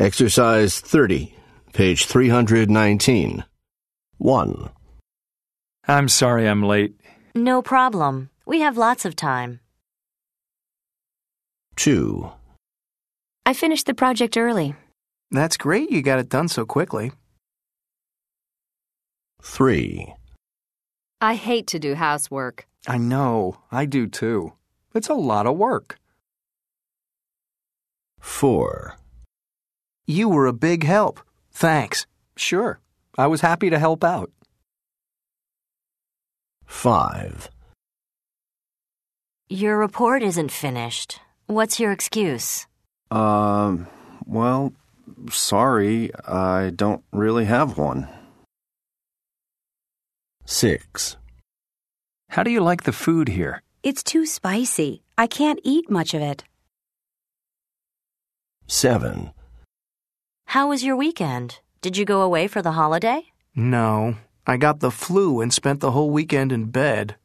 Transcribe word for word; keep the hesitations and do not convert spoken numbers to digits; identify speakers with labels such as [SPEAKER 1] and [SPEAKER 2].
[SPEAKER 1] Exercise thirty, page three hundred nineteen. one.
[SPEAKER 2] I'm sorry I'm late.
[SPEAKER 3] No problem. We have lots of time.
[SPEAKER 1] two.
[SPEAKER 4] I finished the project early.
[SPEAKER 5] That's great you got it done so quickly.
[SPEAKER 1] three.
[SPEAKER 6] I hate to do housework.
[SPEAKER 5] I know, I do too. It's a lot of work.
[SPEAKER 1] four.
[SPEAKER 5] You were a big help. Thanks. Sure, I was happy to help out.
[SPEAKER 1] five.
[SPEAKER 3] Your report isn't finished. What's your excuse?
[SPEAKER 7] Um, well, sorry, I don't really have one.
[SPEAKER 1] six.
[SPEAKER 2] How do you like the food here?
[SPEAKER 4] It's too spicy. I can't eat much of it.
[SPEAKER 1] seven.
[SPEAKER 3] How was your weekend? Did you go away for the holiday?
[SPEAKER 5] No, I got the flu and spent the whole weekend in bed.